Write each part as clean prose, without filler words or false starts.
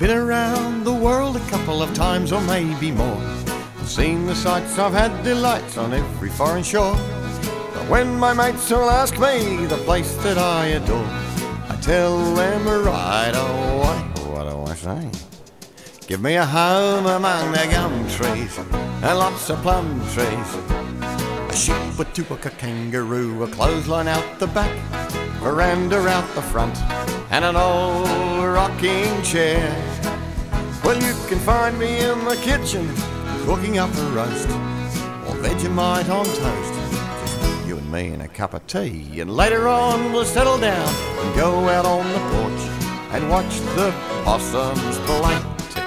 Been around the world a couple of times or maybe more. Seen the sights, I've had delights on every foreign shore. But when my mates all ask me the place that I adore, I tell them right away, what do I say? Give me a home among the gum trees and lots of plum trees, a sheep, a tupac, a kangaroo, a clothesline out the back, veranda out the front, and an old rocking chair. Well, you can find me in the kitchen cooking up a roast or Vegemite on toast, just you and me and a cup of tea. And later on we'll settle down and go out on the porch and watch the possums play.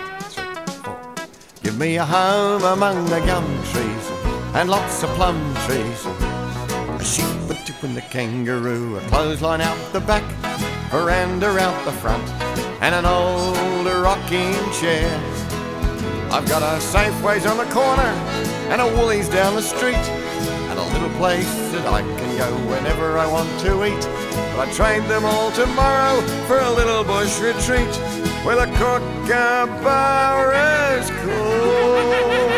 Give me a home among the gum trees and lots of plum trees, a sheep, a tup and a kangaroo, a clothesline out the back, veranda out the front, and an old rocking chair. I've got a Safeways on the corner and a Woolies down the street, and a little place that I can go whenever I want to eat. But I trade them all tomorrow for a little bush retreat where the kookaburra is cool.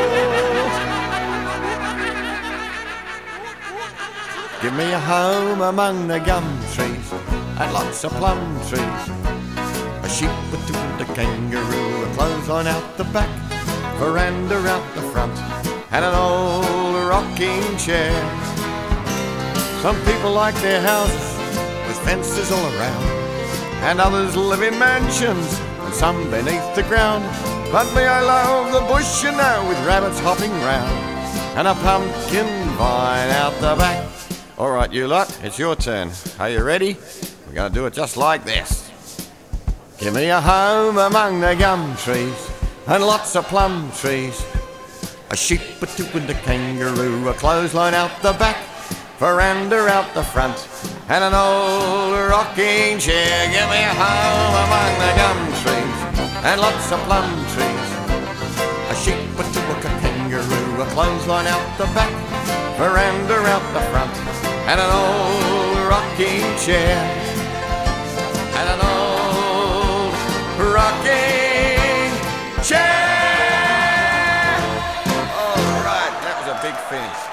Give me a home among the gum trees and lots of plum trees, a sheep, a tup and a kangaroo, a clothesline out the back, veranda out the front, and an old rocking chair. Some people like their houses with fences all around, and others live in mansions and some beneath the ground. But me, I love the bush, you know, with rabbits hopping round and a pumpkin vine out the back. All right, you lot, it's your turn. Are you ready? We're going to do it just like this. Give me a home among the gum trees and lots of plum trees, a sheep, a tup and a kangaroo, a clothesline out the back, veranda out the front, and an old rocking chair. Give me a home among the gum trees and lots of plum trees, a sheep, a tup, a kangaroo, a clothesline out the back, veranda out the front, and an old rocking chair, and an old rocking chair. All right, that was a big finish.